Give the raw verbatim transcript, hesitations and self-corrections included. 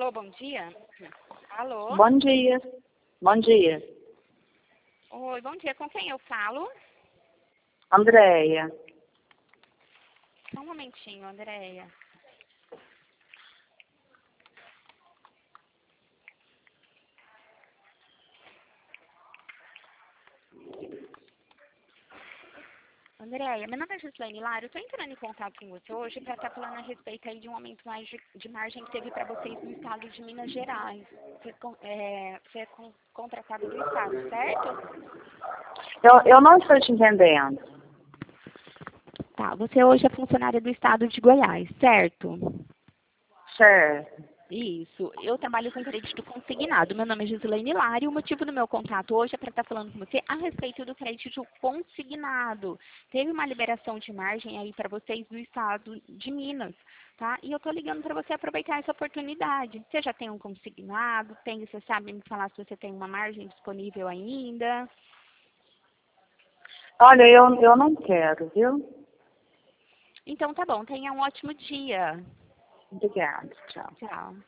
Alô, bom dia. Alô? Bom dia. Bom dia. Oi, bom dia. Com quem eu falo? Andréia. Só um momentinho, Andréia. Andréia, meu nome é Gislaine Lara, eu estou entrando em contato com você hoje para estar falando a respeito aí de um aumento mais de, de margem que teve para vocês no estado de Minas Gerais. Você, con- é, você é con- contratado do estado, certo? Eu, eu não estou te entendendo. Tá, você hoje é funcionária do estado de Goiás, certo? Certo. Isso, eu trabalho com crédito consignado. Meu nome é Gislaine Lara e o motivo do meu contato hoje é para estar falando com você a respeito do crédito consignado. Teve uma liberação de margem aí para vocês do estado de Minas, tá? E eu estou ligando para você aproveitar essa oportunidade. Você já tem um consignado? Tem, você sabe me falar se você tem uma margem disponível ainda? Olha, eu, eu não quero, viu? Então tá bom, tenha um ótimo dia. Obrigada. Tchau. Tchau.